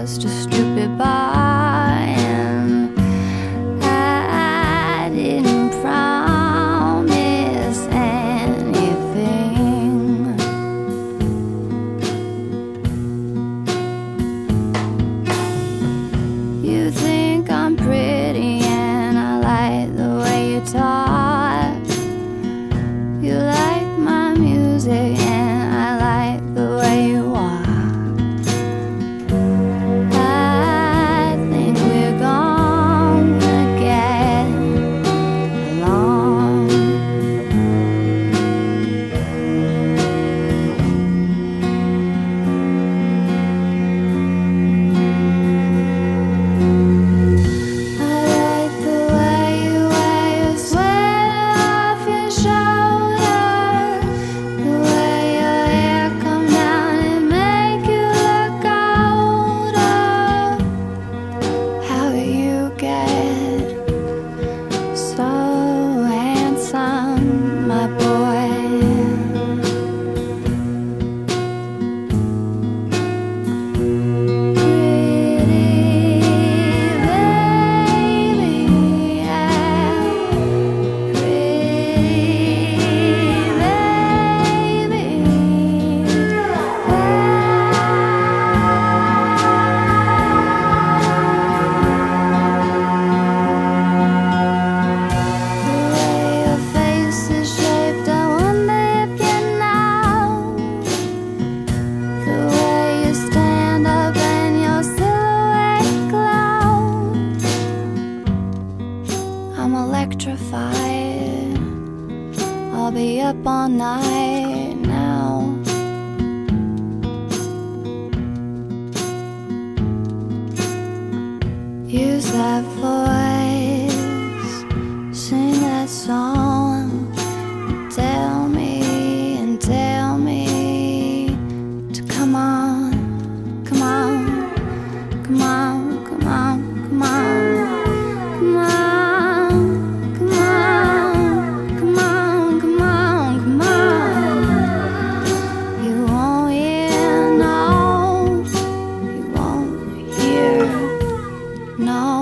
just a stupid bar, and I didn't promise anything. You think I'm pretty and I like the way you talk. You like my music and I like the way you walk. I think we're gonna get along. I like the way you wear your sweater off your shoulder, the way your hair come down and make you look older. How you get so handsome, my boy. I'm electrified. I'll be up all night now. Use that voice, sing that song, tell me to come on, come on, come on, come on, come on, come on. No.